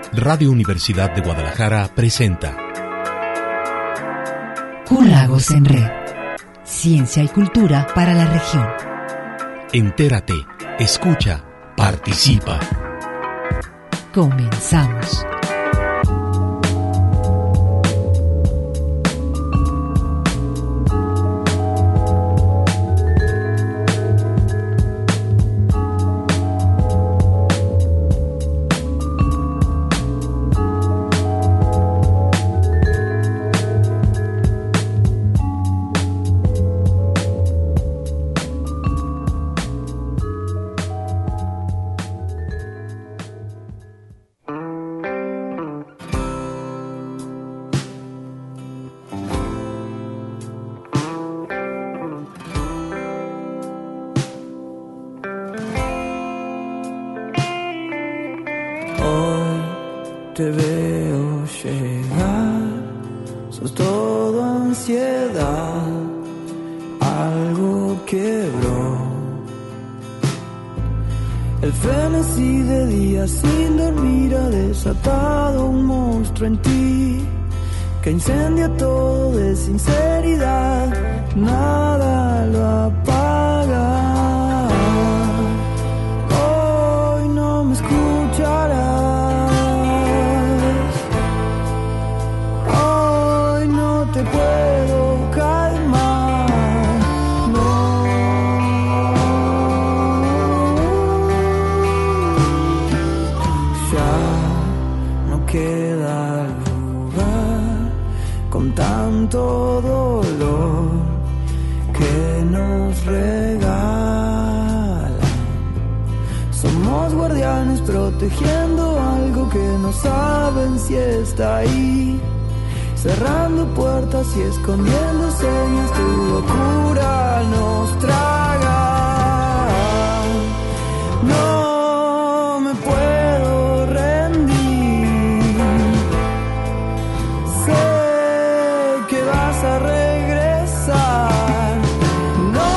Radio Universidad de Guadalajara presenta Q-Lagos en Red. Ciencia y cultura para la región. Entérate, escucha, participa. Comenzamos. Te veo llegar, sos todo ansiedad, algo quebró. El frenesí de días sin dormir ha desatado un monstruo en ti, que incendia todo de sinceridad, nada lo apaga. Hoy no me escucharás. Te puedo calmar, no. Ya no queda lugar con tanto dolor que nos regalan. Somos guardianes protegiendo algo que no saben si está ahí. Cerrando puertas y escondiendo señas, tu locura nos traga. No me puedo rendir. Sé que vas a regresar. No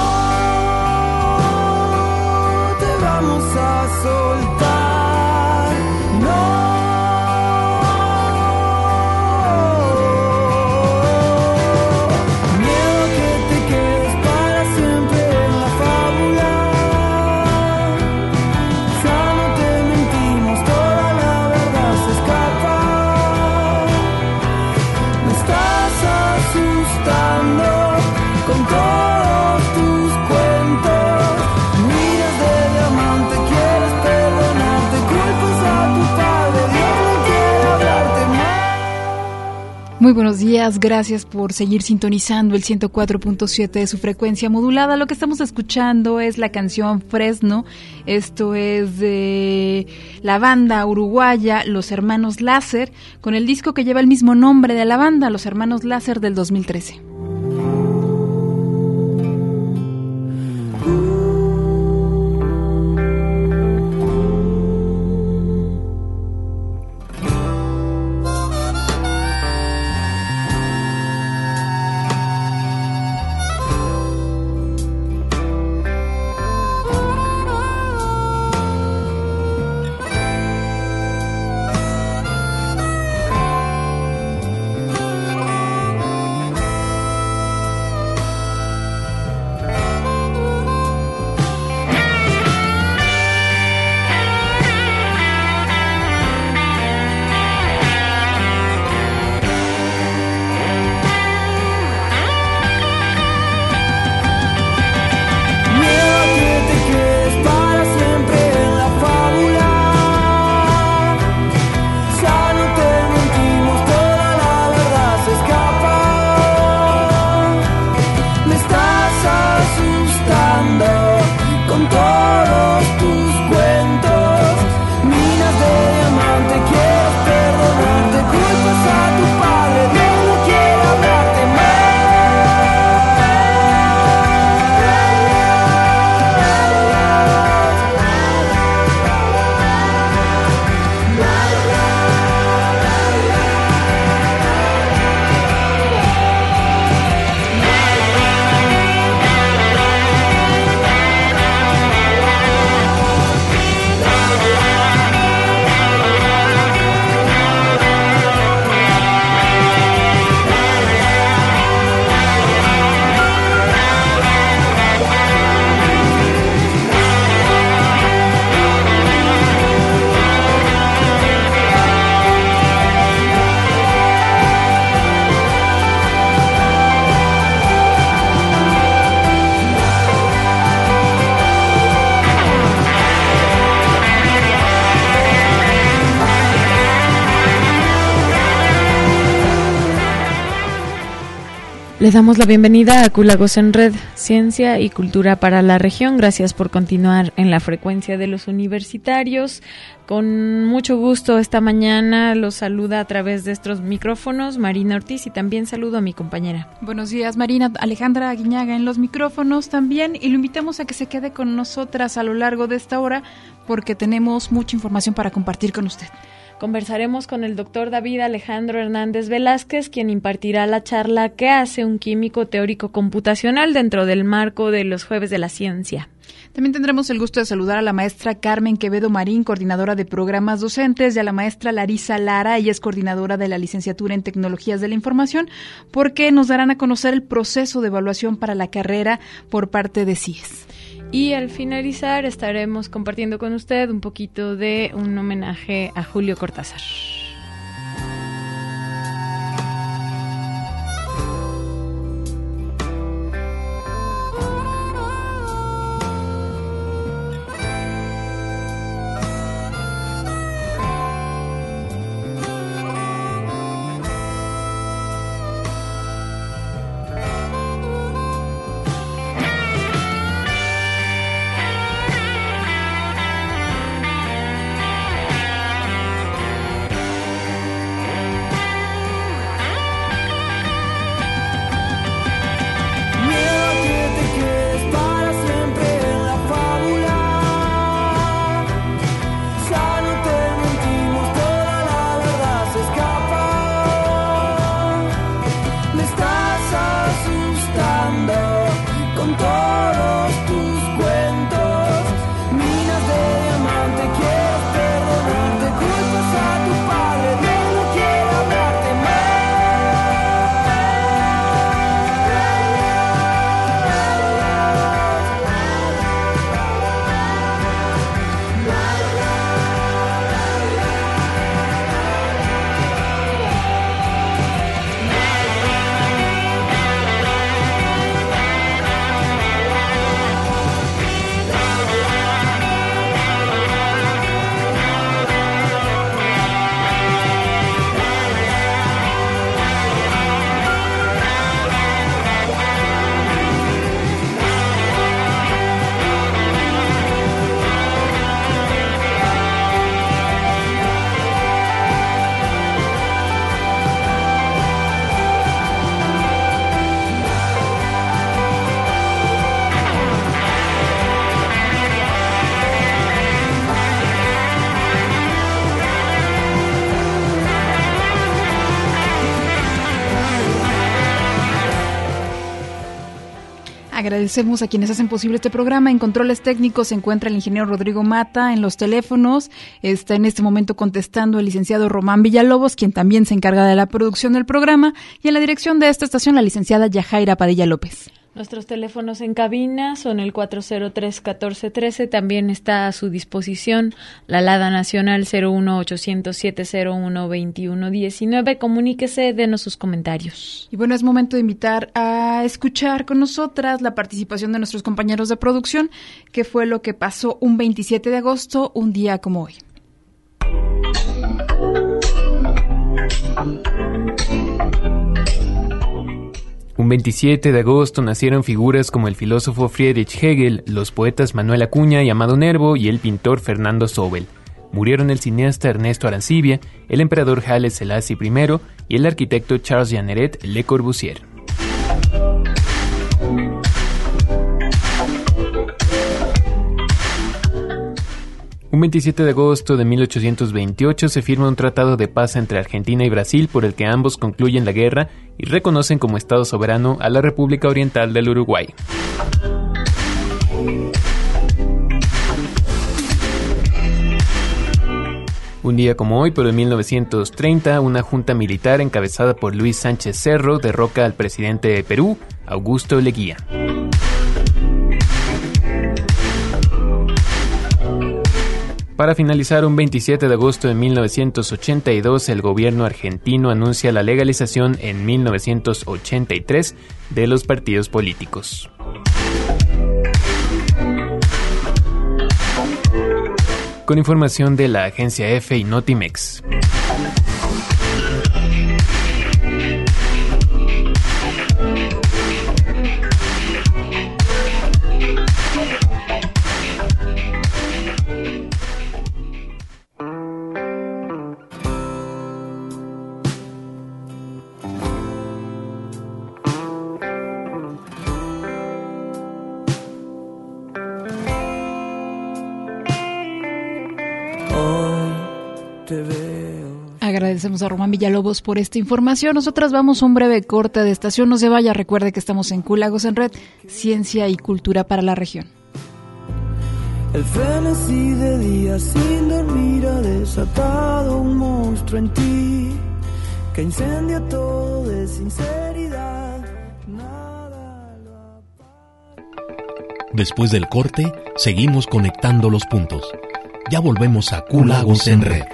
te vamos a soltar. No. Muy buenos días, gracias por seguir sintonizando el 104.7 de su frecuencia modulada. Lo que estamos escuchando es la canción Fresno, esto es de la banda uruguaya Los Hermanos Láser, con el disco que lleva el mismo nombre de la banda, Los Hermanos Láser, del 2013. Le damos la bienvenida a Cúlagos en Red, Ciencia y Cultura para la Región. Gracias por continuar en la frecuencia de los universitarios. Con mucho gusto esta mañana los saluda a través de estos micrófonos Marina Ortiz y también saludo a mi compañera. Buenos días, Marina. Alejandra Aguiñaga en los micrófonos también, y lo invitamos a que se quede con nosotras a lo largo de esta hora porque tenemos mucha información para compartir con usted. Conversaremos con el doctor David Alejandro Hernández Velázquez, quien impartirá la charla ¿Qué hace un químico teórico computacional? Dentro del marco de los Jueves de la Ciencia. También tendremos el gusto de saludar a la maestra Carmen Quevedo Marín, coordinadora de programas docentes, y a la maestra Larisa Lara, ella es coordinadora de la licenciatura en Tecnologías de la Información, porque nos darán a conocer el proceso de evaluación para la carrera por parte de CIES. Y al finalizar estaremos compartiendo con usted un poquito de un homenaje a Julio Cortázar. Agradecemos a quienes hacen posible este programa. En controles técnicos se encuentra el ingeniero Rodrigo Mata. En los teléfonos está en este momento contestando el licenciado Román Villalobos, quien también se encarga de la producción del programa, y en la dirección de esta estación la licenciada Yajaira Padilla López. Nuestros teléfonos en cabina son el 403-1413, también está a su disposición la alada nacional 01800-701-2119. Comuníquese, denos sus comentarios. Y bueno, es momento de invitar a escuchar con nosotras la participación de nuestros compañeros de producción, que fue lo que pasó un 27 de agosto, un día como hoy. Un 27 de agosto nacieron figuras como el filósofo Friedrich Hegel, los poetas Manuel Acuña y Amado Nervo y el pintor Fernando Sobel. Murieron el cineasta Ernesto Arancibia, el emperador Haile Selassie I y el arquitecto Charles Jeanneret Le Corbusier. Un 27 de agosto de 1828 se firma un tratado de paz entre Argentina y Brasil por el que ambos concluyen la guerra y reconocen como Estado soberano a la República Oriental del Uruguay. Un día como hoy, pero en 1930, una junta militar encabezada por Luis Sánchez Cerro derroca al presidente de Perú, Augusto Leguía. Para finalizar, un 27 de agosto de 1982, el gobierno argentino anuncia la legalización en 1983 de los partidos políticos. Con información de la agencia EFE y Notimex. te veo. Agradecemos a Román Villalobos por esta información. Nosotras vamos a un breve corte de estación. No se vaya, recuerde que estamos en Q Lagos en Red, ciencia y cultura para la región. El frenesí de día sin dormir ha desatado un monstruo en ti que incendia todo de sinceridad. Nada lo apaga. Después del corte, seguimos conectando los puntos. Ya volvemos a Q Lagos en Red.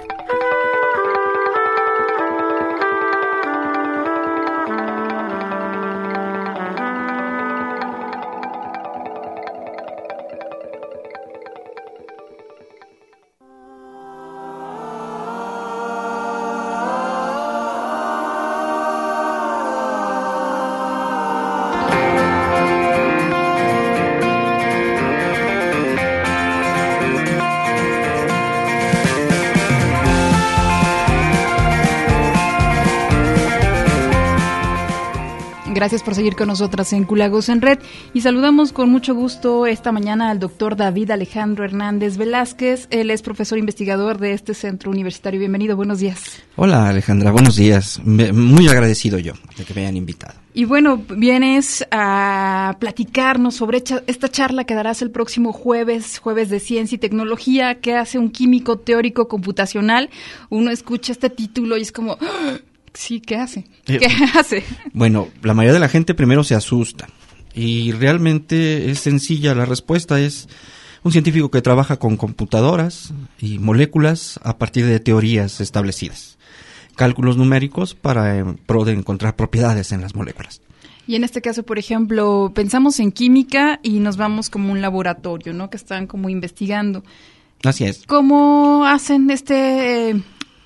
Gracias por seguir con nosotras en Q Lagos en Red y saludamos con mucho gusto esta mañana al doctor David Alejandro Hernández Velázquez. Él es profesor investigador de este centro universitario. Bienvenido, buenos días. Hola Alejandra, buenos días. Muy agradecido yo de que me hayan invitado. Y bueno, vienes a platicarnos sobre esta charla que darás el próximo jueves de Ciencia y Tecnología, que hace un químico teórico computacional. Uno escucha este título y es como... Sí, ¿qué hace? ¿Qué hace? Bueno, la mayoría de la gente primero se asusta y realmente es sencilla. La respuesta es un científico que trabaja con computadoras y moléculas a partir de teorías establecidas, cálculos numéricos para pro de encontrar propiedades en las moléculas. Y en este caso, por ejemplo, pensamos en química y nos vamos como un laboratorio, ¿no? Que están como investigando. Así es. ¿Cómo hacen este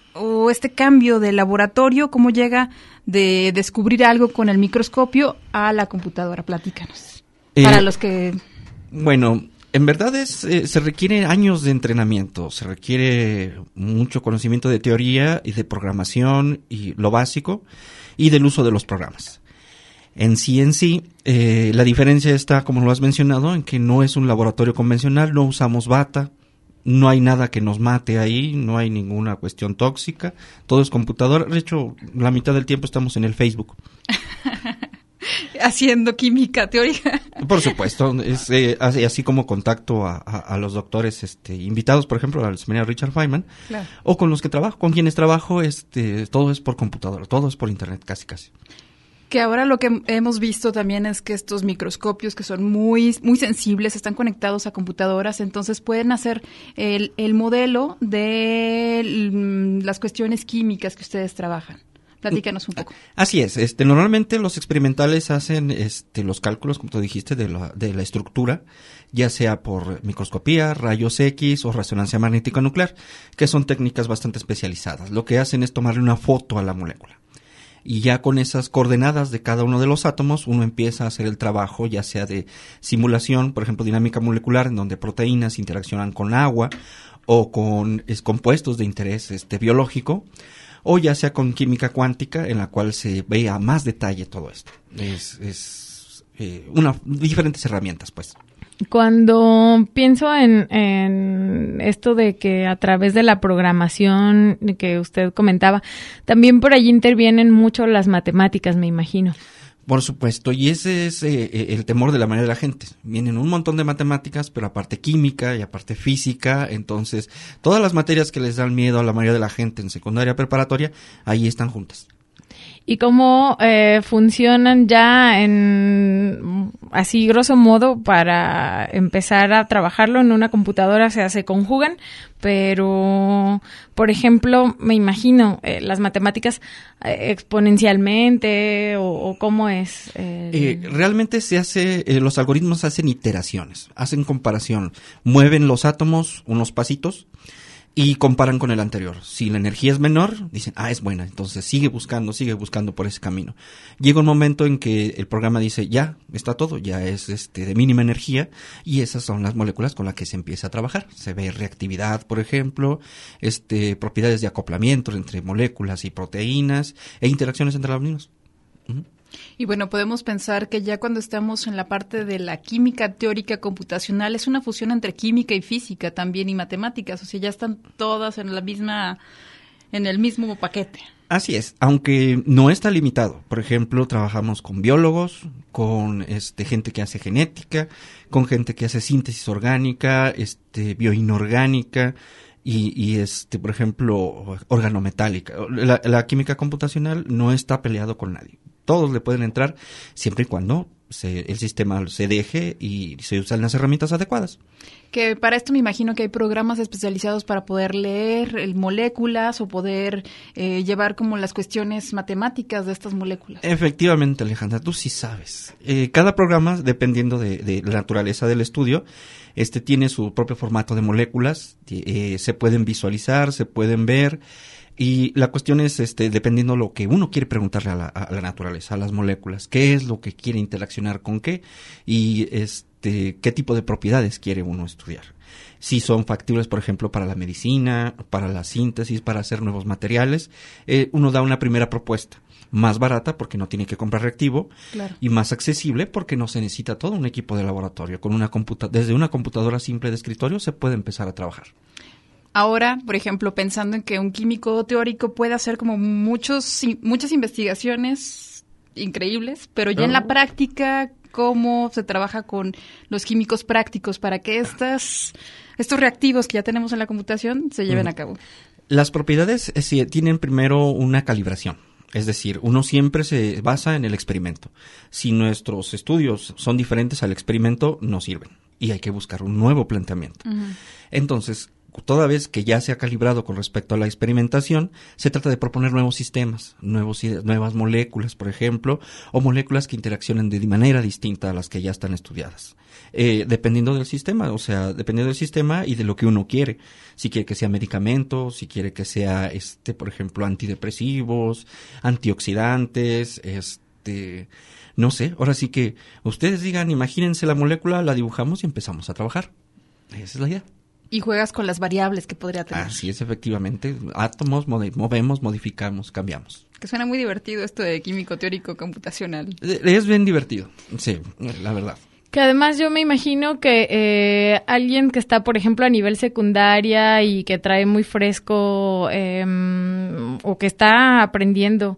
cambio de laboratorio? ¿Cómo llega de descubrir algo con el microscopio a la computadora? Platícanos. Para los que... Bueno, en verdad se requiere años de entrenamiento, se requiere mucho conocimiento de teoría y de programación y lo básico y del uso de los programas. En sí, la diferencia está, como lo has mencionado, en que no es un laboratorio convencional, no usamos bata. No hay nada que nos mate ahí, no hay ninguna cuestión tóxica, todo es computadora. De hecho, la mitad del tiempo estamos en el Facebook. Haciendo química teórica. Por supuesto, es así como contacto a los doctores invitados, por ejemplo, al seminario Richard Feynman, claro. O con los que trabajo, con quienes trabajo, todo es por computadora, todo es por internet, casi. Que ahora lo que hemos visto también es que estos microscopios que son muy, muy sensibles están conectados a computadoras, entonces pueden hacer el modelo de las cuestiones químicas que ustedes trabajan. Platícanos un poco. Así es. Normalmente los experimentales hacen los cálculos, como tú dijiste, de la estructura, ya sea por microscopía, rayos X o resonancia magnética nuclear, que son técnicas bastante especializadas. Lo que hacen es tomarle una foto a la molécula. Y ya con esas coordenadas de cada uno de los átomos, uno empieza a hacer el trabajo, ya sea de simulación, por ejemplo, dinámica molecular, en donde proteínas interaccionan con agua o con compuestos de interés biológico, o ya sea con química cuántica, en la cual se ve a más detalle todo esto. Diferentes herramientas, pues. Cuando pienso en esto de que a través de la programación que usted comentaba, también por allí intervienen mucho las matemáticas, me imagino. Por supuesto, y ese es el temor de la mayoría de la gente. Vienen un montón de matemáticas, pero aparte química y aparte física, entonces todas las materias que les dan miedo a la mayoría de la gente en secundaria preparatoria, ahí están juntas. ¿Y cómo funcionan ya así grosso modo para empezar a trabajarlo en una computadora? O sea, se conjugan, pero, por ejemplo, me imagino las matemáticas exponencialmente o cómo es. Realmente los algoritmos hacen iteraciones, hacen comparación, mueven los átomos unos pasitos y comparan con el anterior. Si la energía es menor, dicen, es buena, entonces sigue buscando por ese camino. Llega un momento en que el programa dice, ya, está todo, ya es de mínima energía, y esas son las moléculas con las que se empieza a trabajar. Se ve reactividad, por ejemplo, propiedades de acoplamiento entre moléculas y proteínas, e interacciones entre los mismos. Uh-huh. Y bueno, podemos pensar que ya cuando estamos en la parte de la química teórica computacional es una fusión entre química y física también y matemáticas, o sea, ya están todas en el mismo paquete. Así es, aunque no está limitado. Por ejemplo, trabajamos con biólogos, con gente que hace genética, con gente que hace síntesis orgánica, bioinorgánica y por ejemplo, organometálica. La química computacional no está peleado con nadie. Todos le pueden entrar siempre y cuando el sistema se deje y se usan las herramientas adecuadas. Que para esto me imagino que hay programas especializados para poder leer moléculas o poder llevar como las cuestiones matemáticas de estas moléculas. Efectivamente, Alejandra, tú sí sabes. Cada programa, dependiendo de la naturaleza del estudio, tiene su propio formato de moléculas, se pueden visualizar, se pueden ver. Y la cuestión es, dependiendo lo que uno quiere preguntarle a la naturaleza, a las moléculas, qué es lo que quiere interaccionar con qué y qué tipo de propiedades quiere uno estudiar. Si son factibles, por ejemplo, para la medicina, para la síntesis, para hacer nuevos materiales, uno da una primera propuesta. Más barata porque no tiene que comprar reactivo, claro, y más accesible porque no se necesita todo un equipo de laboratorio. Desde una computadora simple de escritorio se puede empezar a trabajar. Ahora, por ejemplo, pensando en que un químico teórico puede hacer como muchas investigaciones increíbles, pero ya en la práctica, ¿cómo se trabaja con los químicos prácticos para que estos reactivos que ya tenemos en la computación se lleven a cabo? Las propiedades tienen primero una calibración. Es decir, uno siempre se basa en el experimento. Si nuestros estudios son diferentes al experimento, no sirven. Y hay que buscar un nuevo planteamiento. Uh-huh. Entonces, toda vez que ya se ha calibrado con respecto a la experimentación, se trata de proponer nuevos sistemas, nuevas moléculas, por ejemplo, o moléculas que interaccionen de manera distinta a las que ya están estudiadas. Dependiendo del sistema, y de lo que uno quiere. Si quiere que sea medicamento, si quiere que sea, por ejemplo, antidepresivos, antioxidantes, no sé, ahora sí que ustedes digan, imagínense la molécula, la dibujamos y empezamos a trabajar. Esa es la idea. Y juegas con las variables que podría tener. Así es, efectivamente. Átomos, movemos, modificamos, cambiamos. Que suena muy divertido esto de químico teórico computacional. Es bien divertido, sí, la verdad. Que además yo me imagino que alguien que está, por ejemplo, a nivel secundaria y que trae muy fresco o que está aprendiendo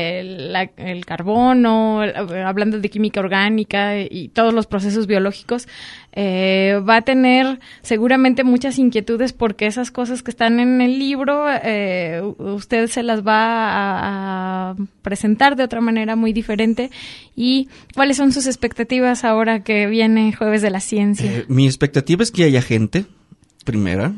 el carbono, hablando de química orgánica y todos los procesos biológicos, va a tener seguramente muchas inquietudes porque esas cosas que están en el libro usted se las va a presentar de otra manera muy diferente. ¿Y cuáles son sus expectativas ahora que viene Jueves de la Ciencia? Mi expectativa es que haya gente, primera.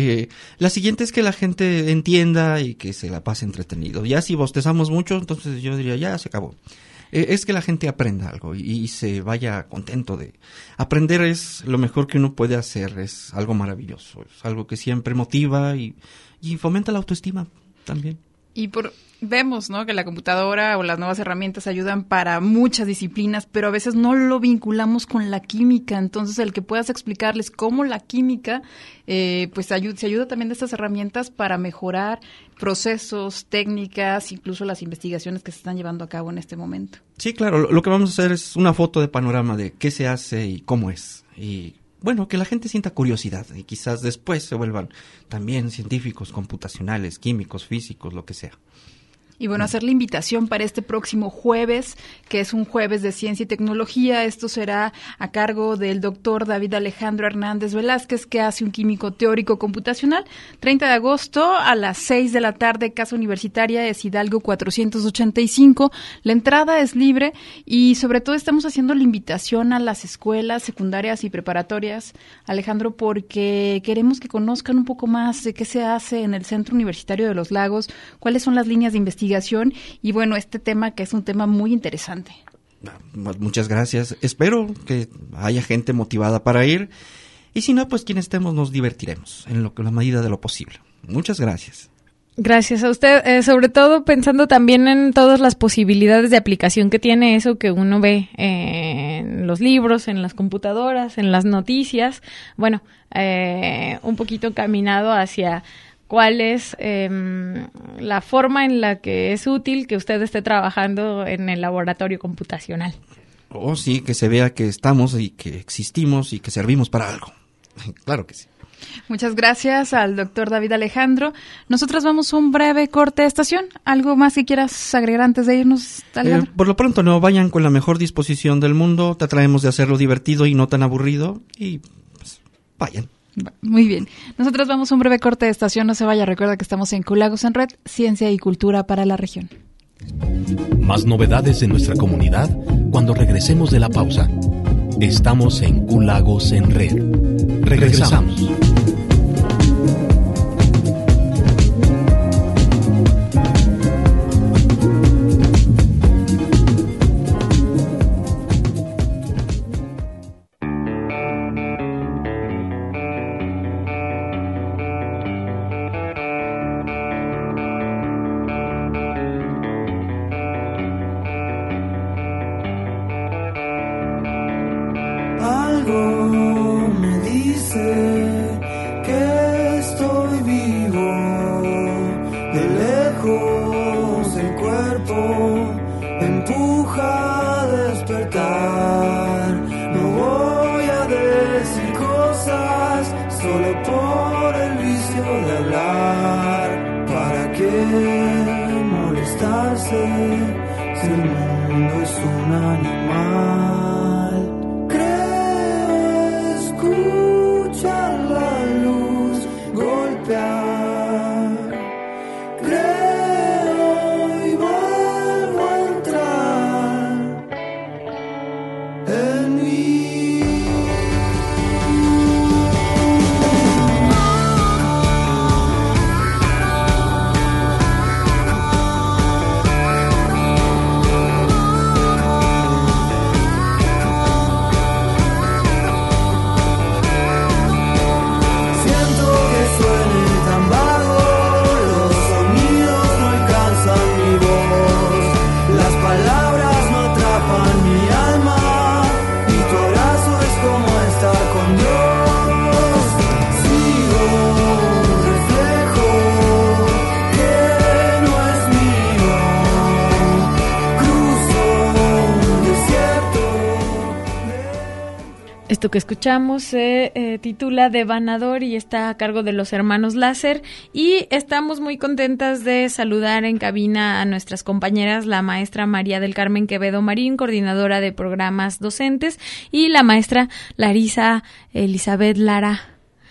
La siguiente es que la gente entienda y que se la pase entretenido. Ya si bostezamos mucho, entonces yo diría, ya se acabó. Es que la gente aprenda algo y se vaya contento de... Aprender es lo mejor que uno puede hacer, es algo maravilloso, es algo que siempre motiva y fomenta la autoestima también. Y vemos, ¿no?, que la computadora o las nuevas herramientas ayudan para muchas disciplinas, pero a veces no lo vinculamos con la química. Entonces, el que puedas explicarles cómo la química, se ayuda también de estas herramientas para mejorar procesos, técnicas, incluso las investigaciones que se están llevando a cabo en este momento. Sí, claro. Lo que vamos a hacer es una foto de panorama de qué se hace y cómo es. Y bueno, que la gente sienta curiosidad y quizás después se vuelvan también científicos computacionales, químicos, físicos, lo que sea. Y bueno, hacer la invitación para este próximo jueves, que es un jueves de ciencia y tecnología. Esto será a cargo del doctor David Alejandro Hernández Velázquez, que hace un químico teórico computacional. 30 de agosto a las 6 de la tarde, Casa Universitaria de Hidalgo 485. La entrada es libre y sobre todo estamos haciendo la invitación a las escuelas secundarias y preparatorias, Alejandro, porque queremos que conozcan un poco más de qué se hace en el Centro Universitario de los Lagos, cuáles son las líneas de investigación y bueno, este tema que es un tema muy interesante. Muchas gracias. Espero que haya gente motivada para ir y si no, pues quienes estemos nos divertiremos en la medida de lo posible. Muchas gracias. Gracias a usted, sobre todo pensando también en todas las posibilidades de aplicación que tiene eso que uno ve en los libros, en las computadoras, en las noticias. Bueno, un poquito encaminado hacia cuál es la forma en la que es útil que usted esté trabajando en el laboratorio computacional. Oh, sí, que se vea que estamos y que existimos y que servimos para algo. Claro que sí. Muchas gracias al doctor David Alejandro. Nosotros vamos a un breve corte de estación. ¿Algo más que quieras agregar antes de irnos, Alejandro? Por lo pronto no, vayan con la mejor disposición del mundo. Trataremos de hacerlo divertido y no tan aburrido. Y pues, vayan. Muy bien. Nosotros vamos a un breve corte de estación. No se vaya, recuerda que estamos en Q-Lagos en Red, Ciencia y Cultura para la región. Más novedades de nuestra comunidad cuando regresemos de la pausa. Estamos en Q-Lagos en Red. Regresamos. Esto que escuchamos se titula Devanador y está a cargo de los hermanos Láser, y estamos muy contentas de saludar en cabina a nuestras compañeras, la maestra María del Carmen Quevedo Marín, coordinadora de programas docentes, y la maestra Larisa Elizabeth Lara,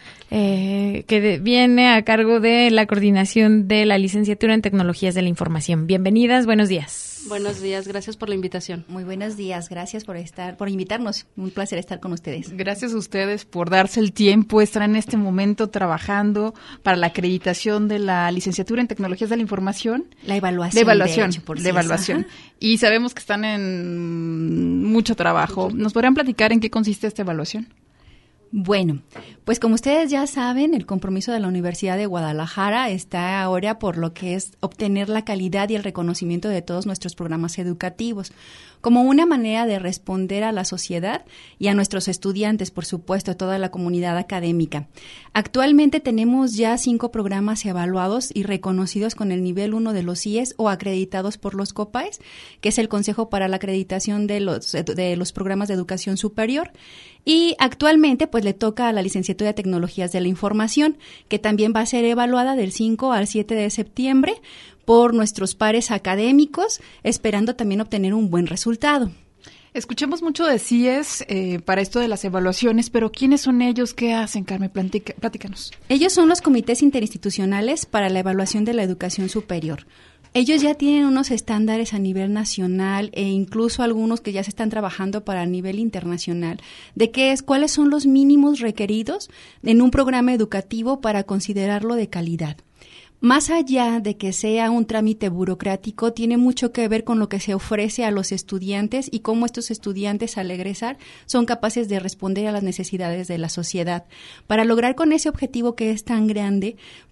que viene a cargo de la coordinación de la licenciatura en Tecnologías de la Información. Bienvenidas, buenos días. Buenos días, gracias por la invitación. Muy buenos días, gracias por invitarnos. Un placer estar con ustedes. Gracias a ustedes por darse el tiempo, estar en este momento trabajando para la acreditación de la licenciatura en Tecnologías de la Información. La evaluación. De evaluación. Y sabemos que están en mucho trabajo. ¿Nos podrían platicar en qué consiste esta evaluación? Bueno, pues como ustedes ya saben, el compromiso de la Universidad de Guadalajara está ahora por lo que es obtener la calidad y el reconocimiento de todos nuestros programas educativos, como una manera de responder a la sociedad y a nuestros estudiantes, por supuesto, a toda la comunidad académica. Actualmente tenemos ya 5 programas evaluados y reconocidos con el nivel 1 de los CIES o acreditados por los COPAES, que es el Consejo para la Acreditación de los Programas de Educación Superior. Y actualmente pues le toca a la licenciatura de Tecnologías de la Información, que también va a ser evaluada del 5 al 7 de septiembre por nuestros pares académicos, esperando también obtener un buen resultado. Escuchamos mucho de CIES para esto de las evaluaciones, pero ¿quiénes son ellos? ¿Qué hacen, Carmen? Platícanos. Ellos son los comités interinstitucionales para la evaluación de la educación superior. Ellos ya tienen unos estándares a nivel nacional e incluso algunos que ya se están trabajando para nivel internacional, de cuáles son los mínimos requeridos en un programa educativo para considerarlo de calidad. Más allá de que sea un trámite burocrático, tiene mucho que ver con lo que se ofrece a los estudiantes y cómo estos estudiantes al egresar son capaces de responder a las necesidades de la sociedad. Para lograr con ese objetivo que es tan grande,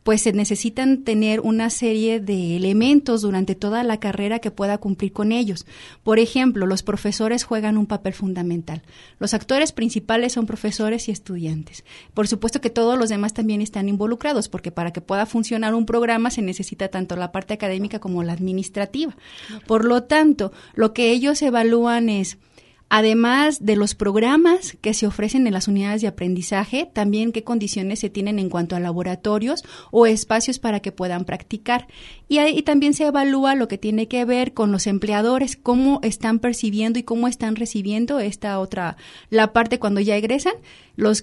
pues se necesitan tener una serie de elementos durante toda la carrera que pueda cumplir con ellos. Por ejemplo, los profesores juegan un papel fundamental. Los actores principales son profesores y estudiantes. Por supuesto que todos los demás también están involucrados, porque para que pueda funcionar un programa se necesita tanto la parte académica como la administrativa. Por lo tanto, lo que ellos evalúan es, además de los programas que se ofrecen en las unidades de aprendizaje, también qué condiciones se tienen en cuanto a laboratorios o espacios para que puedan practicar. Y ahí también se evalúa lo que tiene que ver con los empleadores, cómo están percibiendo y cómo están recibiendo la parte cuando ya egresan, los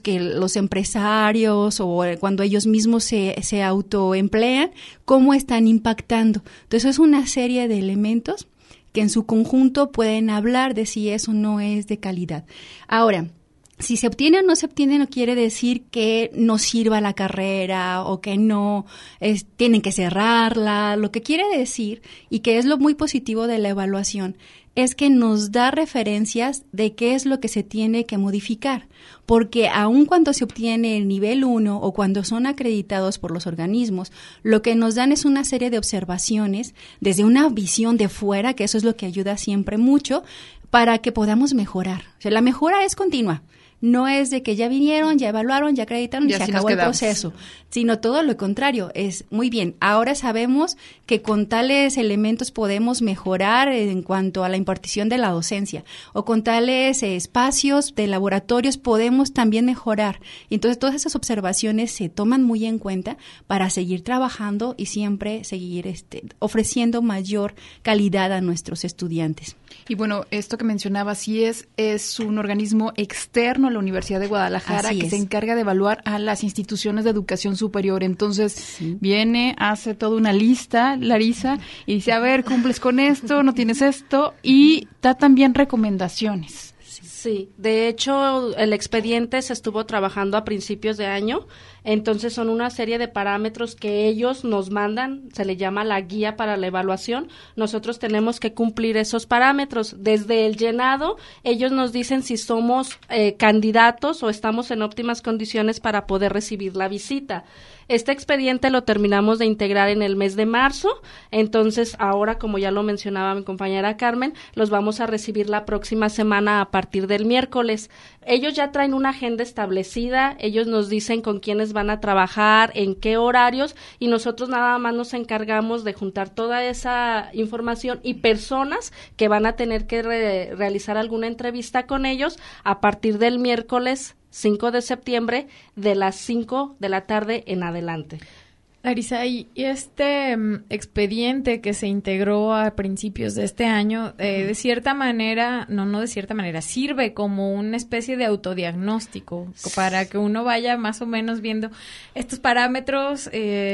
empresarios o cuando ellos mismos se autoemplean, cómo están impactando. Entonces es una serie de elementos que en su conjunto pueden hablar de si eso no es de calidad. Ahora, si se obtiene o no se obtiene no quiere decir que no sirva la carrera o que no tienen que cerrarla. Lo que quiere decir, y que es lo muy positivo de la evaluación, es que nos da referencias de qué es lo que se tiene que modificar, porque aun cuando se obtiene el nivel 1 o cuando son acreditados por los organismos, lo que nos dan es una serie de observaciones desde una visión de fuera, que eso es lo que ayuda siempre mucho, para que podamos mejorar. O sea, la mejora es continua. No es de que ya vinieron, ya evaluaron, ya acreditaron y se acabó el proceso, sino todo lo contrario. Es muy bien, ahora sabemos que con tales elementos podemos mejorar en cuanto a la impartición de la docencia, o con tales espacios de laboratorios podemos también mejorar. Entonces todas esas observaciones se toman muy en cuenta para seguir trabajando y siempre seguir ofreciendo mayor calidad a nuestros estudiantes. Y bueno, esto que mencionaba, sí es un organismo externo a la Universidad de Guadalajara que se encarga de evaluar a las instituciones de educación superior. Entonces, viene, hace toda una lista, Larisa, y dice, a ver, cumples con esto, no tienes esto, y da también recomendaciones. Sí, de hecho, el expediente se estuvo trabajando a principios de año, entonces son una serie de parámetros que ellos nos mandan, se le llama la guía para la evaluación. Nosotros tenemos que cumplir esos parámetros. Desde el llenado, ellos nos dicen si somos candidatos o estamos en óptimas condiciones para poder recibir la visita. Este expediente lo terminamos de integrar en el mes de marzo, entonces ahora, como ya lo mencionaba mi compañera Carmen, los vamos a recibir la próxima semana a partir del miércoles. Ellos ya traen una agenda establecida, ellos nos dicen con quiénes van a trabajar, en qué horarios, y nosotros nada más nos encargamos de juntar toda esa información y personas que van a tener que realizar alguna entrevista con ellos a partir del miércoles 5 de septiembre de las 5 de la tarde en adelante. Larisa, y este expediente que se integró a principios de este año, de cierta manera, no de cierta manera, sirve como una especie de autodiagnóstico para que uno vaya más o menos viendo estos parámetros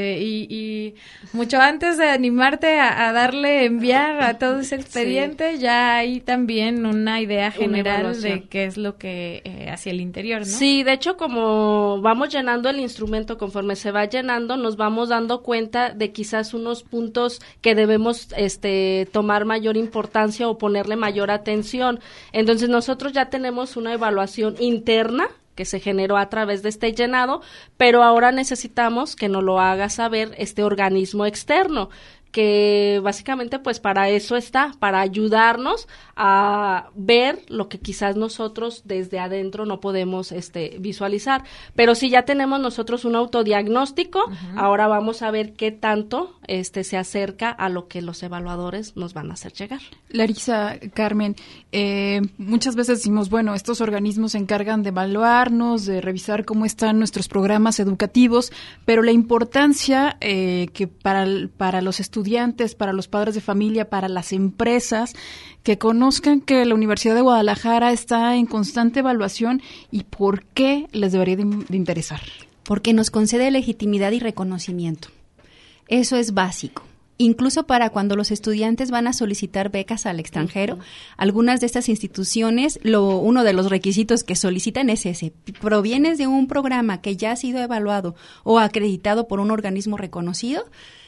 y mucho antes de animarte a darle enviar a todo ese expediente, ya hay también una idea general de qué es lo que hacia el interior, ¿no? Sí, de hecho, como vamos llenando el instrumento, conforme se va llenando, nos vamos dando cuenta de quizás unos puntos que debemos tomar mayor importancia o ponerle mayor atención. Entonces nosotros ya tenemos una evaluación interna que se generó a través de este llenado, pero ahora necesitamos que nos lo haga saber este organismo externo, que básicamente pues para eso está, para ayudarnos a ver lo que quizás nosotros desde adentro no podemos visualizar, pero si ya tenemos nosotros un autodiagnóstico, ahora vamos a ver qué tanto se acerca a lo que los evaluadores nos van a hacer llegar. Larisa, Carmen, muchas veces decimos, bueno, estos organismos se encargan de evaluarnos, de revisar cómo están nuestros programas educativos, pero la importancia que para los estudiantes, para los padres de familia, para las empresas, que conozcan que la Universidad de Guadalajara está en constante evaluación y por qué les debería de interesar. Porque nos concede legitimidad y reconocimiento. Eso es básico. incluso para cuando los estudiantes van a solicitar becas al extranjero. Algunas de estas instituciones, uno de los requisitos que solicitan es ese: provienes de un programa que ya ha sido evaluado o acreditado por un organismo reconocido.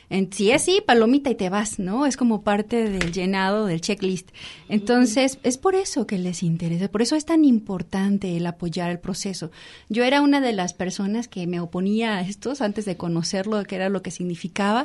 Si es sí, palomita y te vas, ¿no? Es como parte del llenado del checklist. Entonces, es por eso que les interesa, por eso es tan importante el apoyar el proceso. Yo era una de las personas que me oponía a estos antes de conocerlo, que era lo que significaba.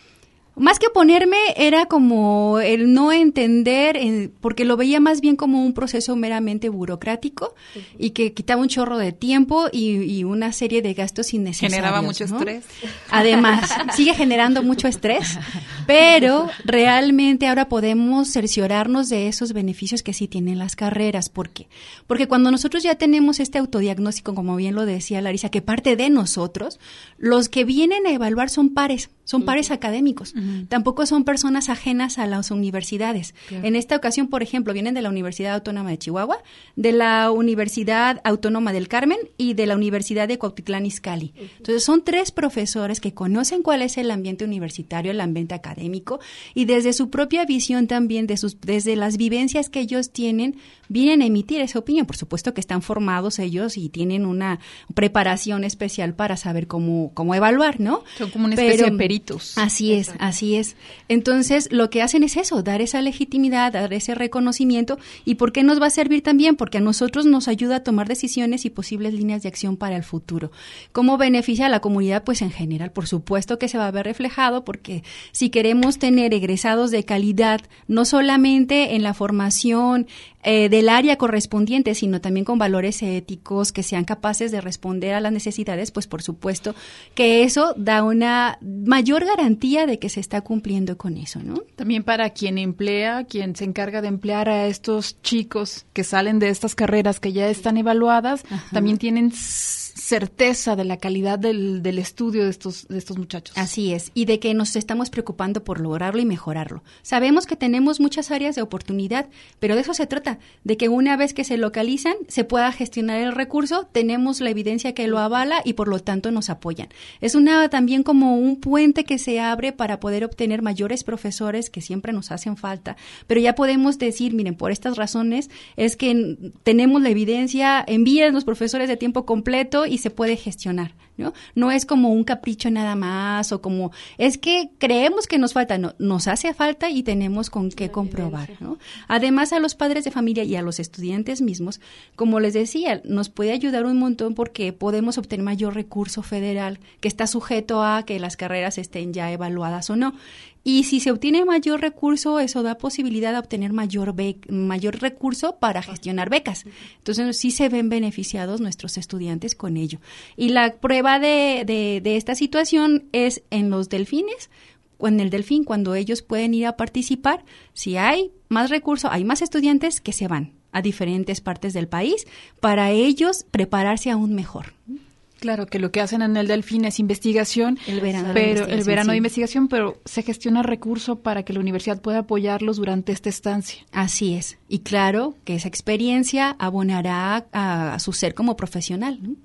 Más que oponerme, era como el no entender, porque lo veía más bien como un proceso meramente burocrático y que quitaba un chorro de tiempo y una serie de gastos innecesarios. Generaba mucho, ¿no?, estrés. Además, sigue generando mucho estrés, pero realmente ahora podemos cerciorarnos de esos beneficios que sí tienen las carreras. ¿Por qué? Porque cuando nosotros ya tenemos este autodiagnóstico, como bien lo decía Larisa, que parte de nosotros, los que vienen a evaluar son pares académicos. Tampoco son personas ajenas a las universidades. Claro. En esta ocasión, por ejemplo, vienen de la Universidad Autónoma de Chihuahua, de la Universidad Autónoma del Carmen y de la Universidad de Cuautitlán Izcalli. Entonces, son 3 profesores que conocen cuál es el ambiente universitario, el ambiente académico, y desde su propia visión también, desde las vivencias que ellos tienen, vienen a emitir esa opinión. Por supuesto que están formados ellos y tienen una preparación especial para saber cómo evaluar, ¿no? Son como una especie de peritos. Así es. Entonces, lo que hacen es eso, dar esa legitimidad, dar ese reconocimiento. ¿Y por qué nos va a servir también? Porque a nosotros nos ayuda a tomar decisiones y posibles líneas de acción para el futuro. ¿Cómo beneficia a la comunidad? Pues en general, por supuesto que se va a ver reflejado, porque si queremos tener egresados de calidad, no solamente en la formación del área correspondiente, sino también con valores éticos que sean capaces de responder a las necesidades, pues por supuesto que eso da una mayor garantía de que se está cumpliendo con eso, ¿no? También para quien se encarga de emplear a estos chicos que salen de estas carreras que ya están evaluadas, también tienen certeza de la calidad del estudio de estos muchachos. Así es, y de que nos estamos preocupando por lograrlo y mejorarlo. Sabemos que tenemos muchas áreas de oportunidad, pero de eso se trata, de que una vez que se localizan, se pueda gestionar el recurso, tenemos la evidencia que lo avala y por lo tanto nos apoyan. Es también como un puente que se abre para poder obtener mayores profesores que siempre nos hacen falta, pero ya podemos decir, miren, por estas razones es que tenemos la evidencia, envíen los profesores de tiempo completo y se puede gestionar, ¿no? No es como un capricho nada más o como, es que creemos que nos falta, no, nos hace falta y tenemos con qué comprobar, ¿no? Además, a los padres de familia y a los estudiantes mismos, como les decía, nos puede ayudar un montón porque podemos obtener mayor recurso federal que está sujeto a que las carreras estén ya evaluadas o no. Y si se obtiene mayor recurso, eso da posibilidad de obtener mayor recurso para gestionar becas. Entonces, sí se ven beneficiados nuestros estudiantes con ello. Y la prueba de esta situación es en los delfines. En el Delfín, cuando ellos pueden ir a participar, si hay más recursos, hay más estudiantes que se van a diferentes partes del país para ellos prepararse aún mejor. Claro, que lo que hacen en el Delfín es investigación, el verano de investigación, pero se gestiona recurso para que la universidad pueda apoyarlos durante esta estancia. Así es, y claro que esa experiencia abonará a su ser como profesional, ¿no?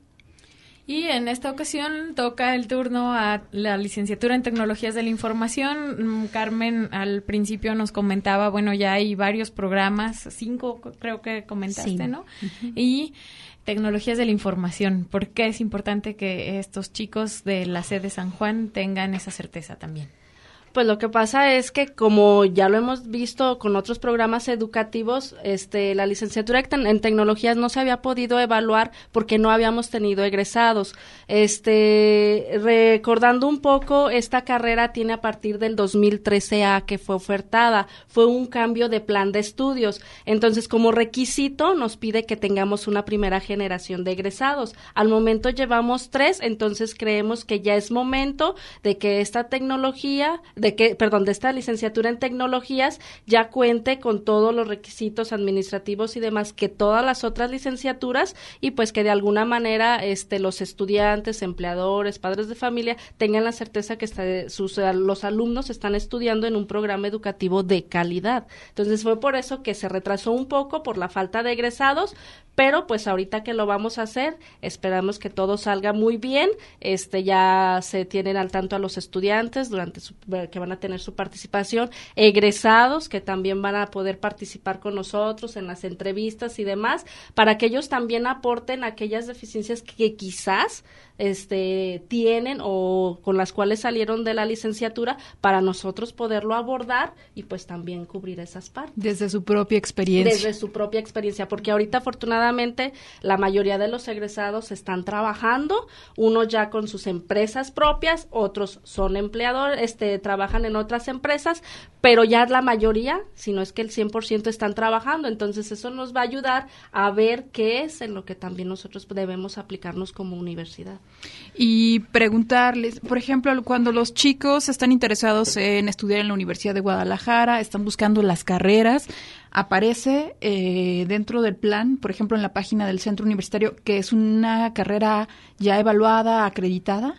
Y en esta ocasión toca el turno a la licenciatura en Tecnologías de la Información. Carmen al principio nos comentaba, bueno, ya hay varios programas, 5 creo que comentaste, sí, ¿no? Uh-huh. Y Tecnologías de la Información, ¿por qué es importante que estos chicos de la sede San Juan tengan esa certeza también? Pues lo que pasa es que, como ya lo hemos visto con otros programas educativos, la licenciatura en tecnologías no se había podido evaluar porque no habíamos tenido egresados. Recordando un poco, esta carrera tiene a partir del 2013 que fue ofertada. Fue un cambio de plan de estudios. Entonces, como requisito, nos pide que tengamos una primera generación de egresados. Al momento llevamos 3, entonces creemos que ya es momento de que esta de esta licenciatura en tecnologías ya cuente con todos los requisitos administrativos y demás que todas las otras licenciaturas, y pues que de alguna manera los estudiantes, empleadores, padres de familia tengan la certeza que los alumnos están estudiando en un programa educativo de calidad. Entonces fue por eso que se retrasó un poco por la falta de egresados, pero pues ahorita que lo vamos a hacer, esperamos que todo salga muy bien. Ya se tienen al tanto a los estudiantes durante que van a tener su participación, egresados que también van a poder participar con nosotros en las entrevistas y demás, para que ellos también aporten aquellas deficiencias que quizás tienen o con las cuales salieron de la licenciatura, para nosotros poderlo abordar y pues también cubrir esas partes. Desde su propia experiencia. Desde su propia experiencia, porque ahorita afortunadamente la mayoría de los egresados están trabajando, unos ya con sus empresas propias, otros son empleadores, trabajan en otras empresas, pero ya la mayoría, si no es que el 100% están trabajando, entonces eso nos va a ayudar a ver qué es en lo que también nosotros debemos aplicarnos como universidad. Y preguntarles, por ejemplo, cuando los chicos están interesados en estudiar en la Universidad de Guadalajara, están buscando las carreras, aparece dentro del plan, por ejemplo, en la página del centro universitario, que es una carrera ya evaluada, acreditada.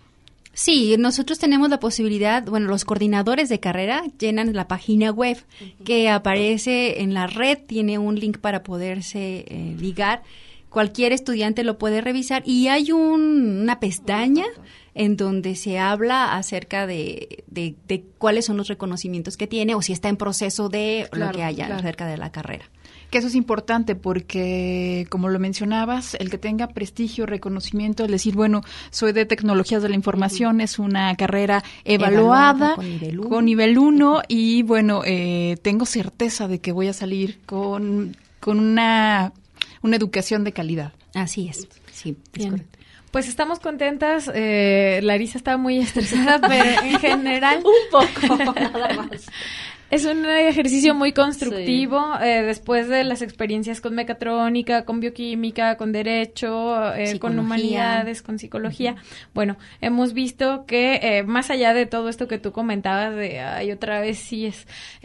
Sí, nosotros tenemos la posibilidad, bueno, los coordinadores de carrera llenan la página web que aparece en la red, tiene un link para poderse ligar. Cualquier estudiante lo puede revisar y hay una pestaña en donde se habla acerca de cuáles son los reconocimientos que tiene o si está en proceso de lo que haya acerca de la carrera. Que eso es importante porque, como lo mencionabas, el que tenga prestigio, reconocimiento, es decir, bueno, soy de tecnologías de la información, es una carrera evaluada con nivel 1 y, bueno, tengo certeza de que voy a salir con una educación de calidad. Así es, sí, es correcto. Pues estamos contentas, Larisa está muy estresada, pero en general un poco, nada más. Es un ejercicio muy constructivo, sí. Después de las experiencias con mecatrónica, con bioquímica, con derecho, con humanidades, con psicología. Bueno, hemos visto que más allá de todo esto que tú comentabas de, ay, otra vez sí es,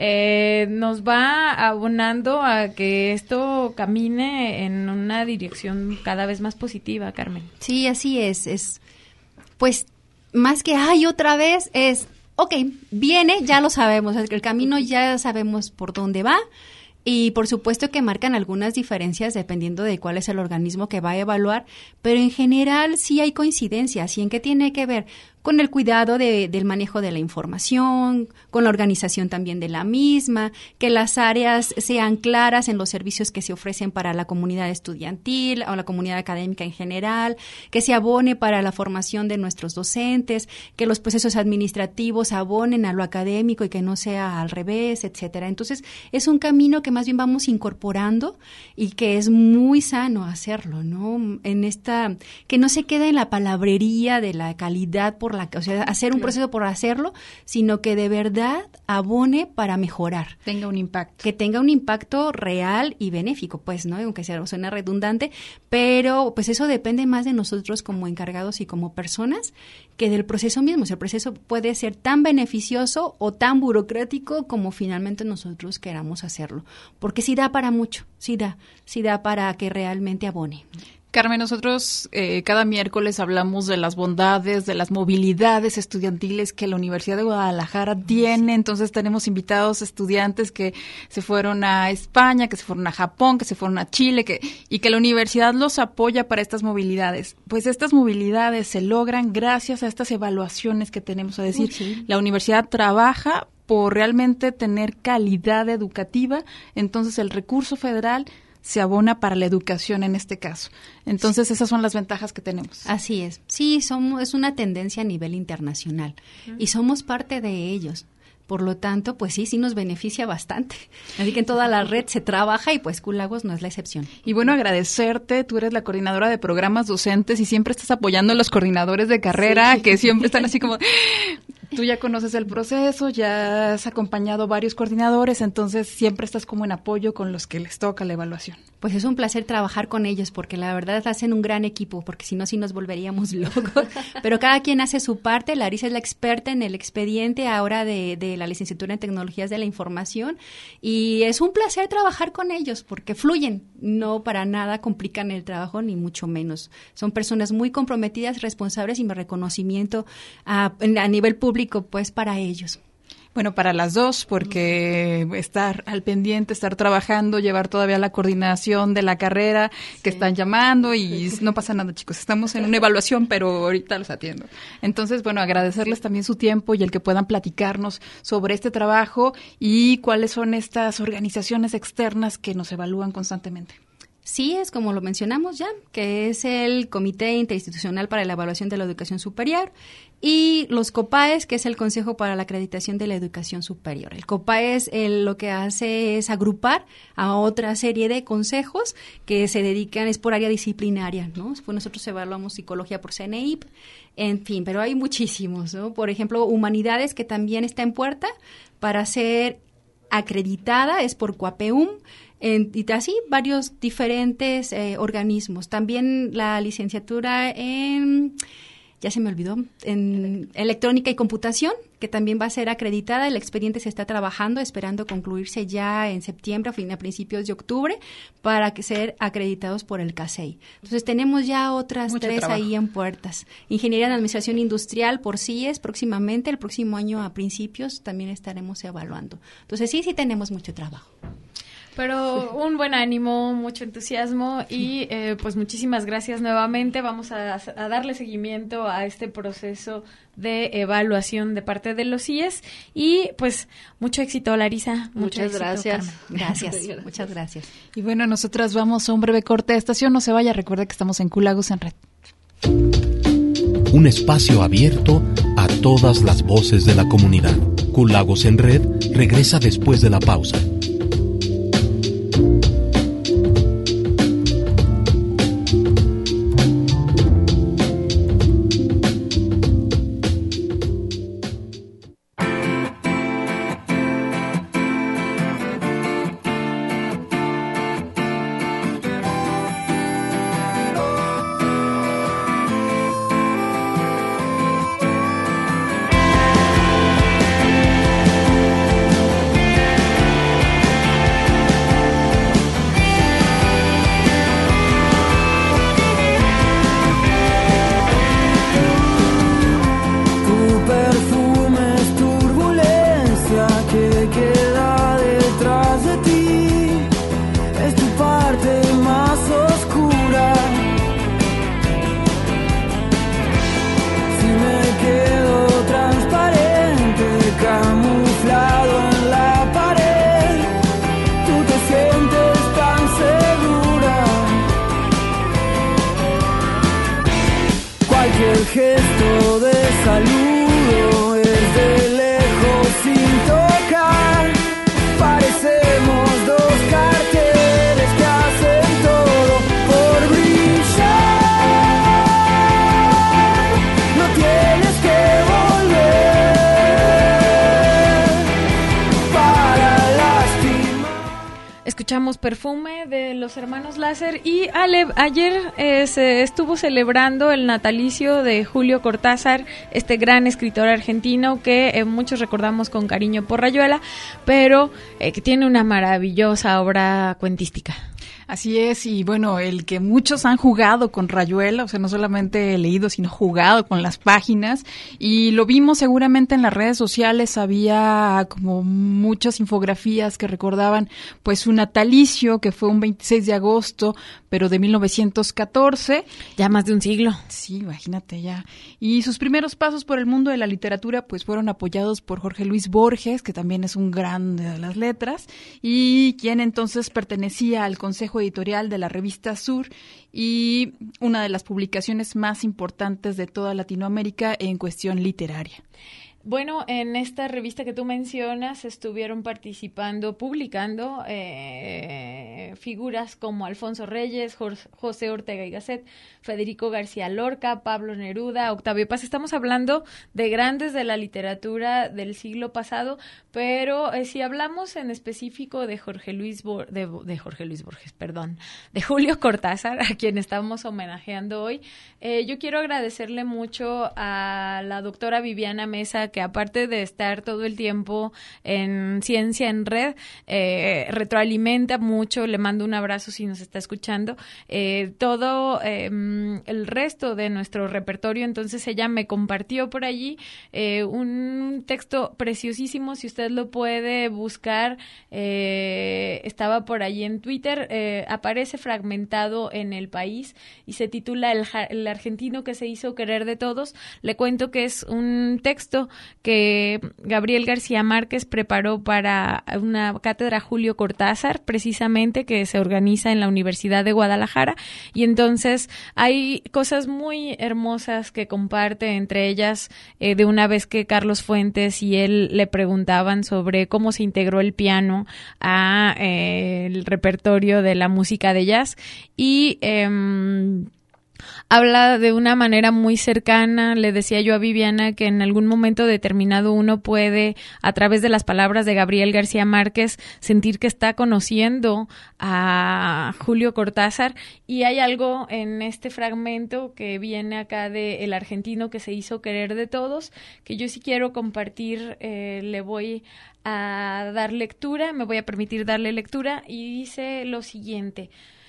nos va abonando a que esto camine en una dirección cada vez más positiva, Carmen. Sí, así es pues más que, ay, otra vez es... Ok, viene, ya lo sabemos, el camino ya sabemos por dónde va y por supuesto que marcan algunas diferencias dependiendo de cuál es el organismo que va a evaluar, pero en general sí hay coincidencias. ¿Y en qué tiene que ver? Con el cuidado del manejo de la información, con la organización también de la misma, que las áreas sean claras en los servicios que se ofrecen para la comunidad estudiantil o la comunidad académica en general, que se abone para la formación de nuestros docentes, que los procesos administrativos abonen a lo académico y que no sea al revés, etcétera. Entonces, es un camino que más bien vamos incorporando y que es muy sano hacerlo, ¿no? Que no se quede en la palabrería de la calidad hacer un proceso por hacerlo, sino que de verdad abone para mejorar. Tenga un impacto. Que tenga un impacto real y benéfico, pues, ¿no? Aunque suene redundante, pero pues eso depende más de nosotros como encargados y como personas que del proceso mismo. O sea, el proceso puede ser tan beneficioso o tan burocrático como finalmente nosotros queramos hacerlo. Porque sí da para mucho, sí da para que realmente abone. Carmen, nosotros cada miércoles hablamos de las bondades, de las movilidades estudiantiles que la Universidad de Guadalajara tiene. Entonces tenemos invitados estudiantes que se fueron a España, que se fueron a Japón, que se fueron a Chile, y que la universidad los apoya para estas movilidades. Pues estas movilidades se logran gracias a estas evaluaciones que tenemos. Es decir, sí. La universidad trabaja por realmente tener calidad educativa, entonces el recurso federal se abona para la educación en este caso. Entonces, esas son las ventajas que tenemos. Así es. Sí, es una tendencia a nivel internacional y somos parte de ellos. Por lo tanto, pues sí nos beneficia bastante. Así que en toda la red se trabaja y pues Q Lagos no es la excepción. Y bueno, agradecerte, tú eres la coordinadora de programas docentes y siempre estás apoyando a los coordinadores de carrera, sí. Que siempre están así como... Tú ya conoces el proceso, ya has acompañado varios coordinadores, entonces siempre estás como en apoyo con los que les toca la evaluación. Pues es un placer trabajar con ellos porque la verdad hacen un gran equipo, porque si no, sí nos volveríamos locos. Pero cada quien hace su parte. Larisa es la experta en el expediente ahora de la licenciatura en Tecnologías de la Información y es un placer trabajar con ellos porque fluyen, no para nada complican el trabajo ni mucho menos. Son personas muy comprometidas, responsables y mi reconocimiento a nivel público pues para ellos. Bueno, para las dos, porque estar al pendiente, estar trabajando, llevar todavía la coordinación de la carrera, que están llamando y no pasa nada, chicos. Estamos en una evaluación, pero ahorita los atiendo. Entonces, bueno, agradecerles también su tiempo y el que puedan platicarnos sobre este trabajo y cuáles son estas organizaciones externas que nos evalúan constantemente. Sí, es como lo mencionamos ya, que es el Comité Interinstitucional para la Evaluación de la Educación Superior y los COPAES, que es el Consejo para la Acreditación de la Educación Superior. El COPAES lo que hace es agrupar a otra serie de consejos que se dedican, es por área disciplinaria, ¿no? Pues nosotros evaluamos psicología por CNIP, en fin, pero hay muchísimos, ¿no? Por ejemplo, Humanidades, que también está en puerta para ser acreditada, es por COAPEUM, y así varios diferentes organismos. También la licenciatura en, ya se me olvidó, en electrónica y computación, que también va a ser acreditada. El expediente se está trabajando, esperando concluirse ya en septiembre, a principios de octubre, para que ser acreditados por el CASEI. Entonces tenemos ya otras Mucho 3 trabajo. ahí en puertas. Ingeniería en Administración Industrial por CIES, próximamente, el próximo año a principios también estaremos evaluando. Entonces sí tenemos mucho trabajo. Pero un buen ánimo, mucho entusiasmo y pues muchísimas gracias nuevamente. Vamos a darle seguimiento a este proceso de evaluación de parte de los CIES y pues mucho éxito, Larisa. Muchas gracias. Gracias, muchas gracias. Y bueno, nosotras vamos a un breve corte de estación. No se vaya, recuerda que estamos en Culagos en Red. Un espacio abierto a todas las voces de la comunidad. Culagos en Red regresa después de la pausa. El gesto de saludo es de lejos sin tocar. Parecemos dos carteles que hacen todo por brillar. No tienes que volver para lastimar. Escuchamos Perfume de los hermanos Láser y Ale, ayer se estuvo celebrando el natalicio de Julio Cortázar, este gran escritor argentino que muchos recordamos con cariño por Rayuela, pero que tiene una maravillosa obra cuentística. Así es, y bueno, el que muchos han jugado con Rayuela, o sea, no solamente leído, sino jugado con las páginas, y lo vimos seguramente en las redes sociales, había como muchas infografías que recordaban pues su natalicio, que fue un 26 de agosto, pero de 1914. Ya más de un siglo. Sí, imagínate ya. Y sus primeros pasos por el mundo de la literatura pues fueron apoyados por Jorge Luis Borges, que también es un grande de las letras, y quien entonces pertenecía al Consejo Editorial de la revista Sur y una de las publicaciones más importantes de toda Latinoamérica en cuestión literaria. Bueno, en esta revista que tú mencionas estuvieron participando, publicando figuras como Alfonso Reyes, José Ortega y Gasset, Federico García Lorca, Pablo Neruda, Octavio Paz. Estamos hablando de grandes de la literatura del siglo pasado, pero si hablamos en específico de de Julio Cortázar, a quien estamos homenajeando hoy, yo quiero agradecerle mucho a la doctora Viviana Mesa, que aparte de estar todo el tiempo en Ciencia en Red, retroalimenta mucho, le mando un abrazo si nos está escuchando, todo el resto de nuestro repertorio. Entonces ella me compartió por allí un texto preciosísimo, si usted lo puede buscar, estaba por allí en Twitter, aparece fragmentado en El País y se titula El argentino que se hizo querer de todos. Le cuento que es un texto que Gabriel García Márquez preparó para una cátedra Julio Cortázar, precisamente, que se organiza en la Universidad de Guadalajara, y entonces hay cosas muy hermosas que comparte, entre ellas de una vez que Carlos Fuentes y él le preguntaban sobre cómo se integró el piano a el repertorio de la música de jazz, y habla de una manera muy cercana. Le decía yo a Viviana que en algún momento determinado uno puede, a través de las palabras de Gabriel García Márquez, sentir que está conociendo a Julio Cortázar, y hay algo en este fragmento que viene acá de El argentino que se hizo querer de todos, que yo sí quiero compartir. Le voy a dar lectura, me voy a permitir darle lectura, y dice lo siguiente: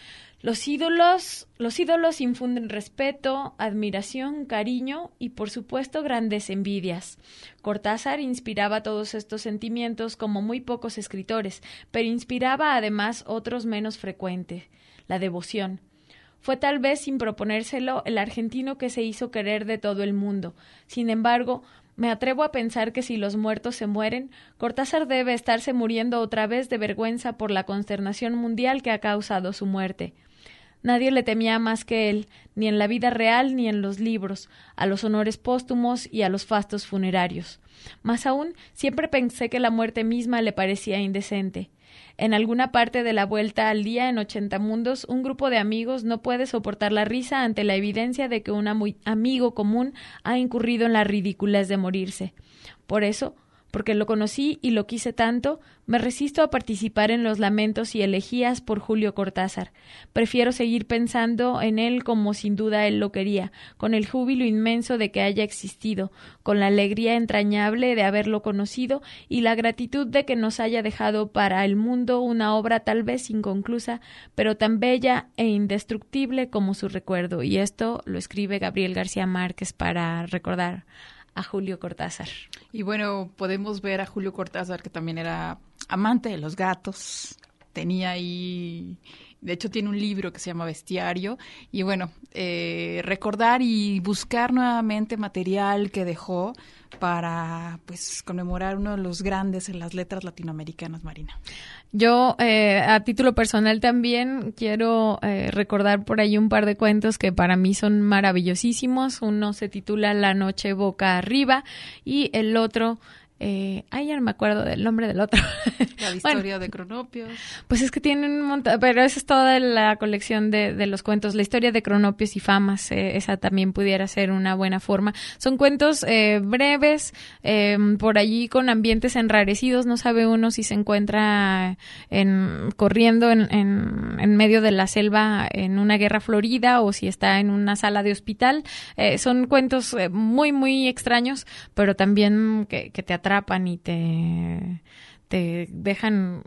Los ídolos infunden respeto, admiración, cariño y, por supuesto, grandes envidias. Cortázar inspiraba todos estos sentimientos como muy pocos escritores, pero inspiraba además otros menos frecuentes: la devoción. Fue tal vez sin proponérselo el argentino que se hizo querer de todo el mundo. Sin embargo, me atrevo a pensar que si los muertos se mueren, Cortázar debe estarse muriendo otra vez de vergüenza por la consternación mundial que ha causado su muerte. Nadie le temía más que él, ni en la vida real ni en los libros, a los honores póstumos y a los fastos funerarios. Más aún, siempre pensé que la muerte misma le parecía indecente. En alguna parte de la vuelta al día en 80 mundos, un grupo de amigos no puede soportar la risa ante la evidencia de que un amigo común ha incurrido en la ridiculez de morirse. Por eso, porque lo conocí y lo quise tanto, me resisto a participar en los lamentos y elegías por Julio Cortázar. Prefiero seguir pensando en él como sin duda él lo quería, con el júbilo inmenso de que haya existido, con la alegría entrañable de haberlo conocido y la gratitud de que nos haya dejado para el mundo una obra tal vez inconclusa, pero tan bella e indestructible como su recuerdo. Y esto lo escribe Gabriel García Márquez para recordar a Julio Cortázar. Y bueno, podemos ver a Julio Cortázar, que también era amante de los gatos. Tenía ahí, de hecho tiene un libro que se llama Bestiario. Y bueno, recordar y buscar nuevamente material que dejó para pues conmemorar uno de los grandes en las letras latinoamericanas, Marina. Yo, a título personal también, quiero recordar por ahí un par de cuentos que para mí son maravillosísimos. Uno se titula La noche boca arriba y el otro... ya no me acuerdo del nombre del otro. La historia de Cronopios. Pues es que tienen un montón, pero esa es toda la colección de los cuentos. La historia de Cronopios y Famas, esa también pudiera ser una buena forma. Son cuentos breves, por allí con ambientes enrarecidos. No sabe uno si se encuentra corriendo en medio de la selva en una guerra florida o si está en una sala de hospital. Son cuentos muy, muy extraños, pero también que te atrapan y te dejan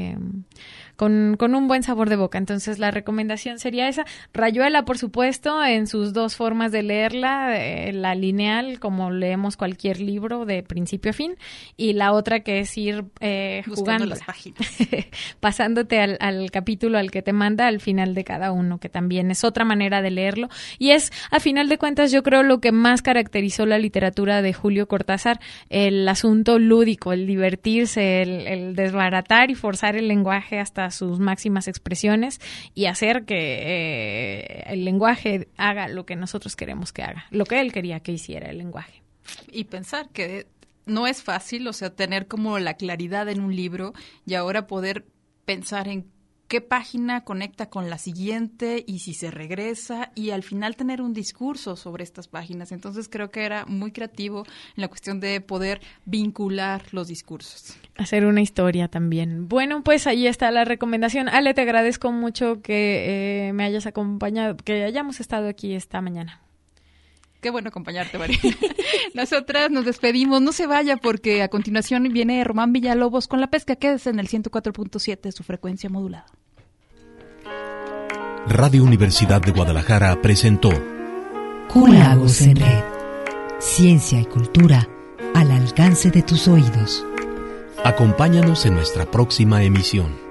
con un buen sabor de boca. Entonces la recomendación sería esa. Rayuela, por supuesto, en sus dos formas de leerla, la lineal, como leemos cualquier libro de principio a fin, y la otra que es ir jugando las páginas, pasándote al capítulo al que te manda al final de cada uno, que también es otra manera de leerlo, y es, a final de cuentas, yo creo lo que más caracterizó la literatura de Julio Cortázar, el asunto lúdico, el divertirse, el desbaratar y forzar el lenguaje hasta sus máximas expresiones y hacer que el lenguaje haga lo que nosotros queremos que haga, lo que él quería que hiciera el lenguaje. Y pensar que no es fácil, o sea, tener como la claridad en un libro y ahora poder pensar en qué página conecta con la siguiente y si se regresa, y al final tener un discurso sobre estas páginas. Entonces creo que era muy creativo en la cuestión de poder vincular los discursos. Hacer una historia también. Bueno, pues ahí está la recomendación. Ale, te agradezco mucho que me hayas acompañado, que hayamos estado aquí esta mañana. Qué bueno acompañarte, María. Nosotras nos despedimos. No se vaya porque a continuación viene Román Villalobos con la pesca. Quédese en el 104.7 de su frecuencia modulada. Radio Universidad de Guadalajara presentó Q-Lagos en Red. Ciencia y cultura al alcance de tus oídos. Acompáñanos en nuestra próxima emisión.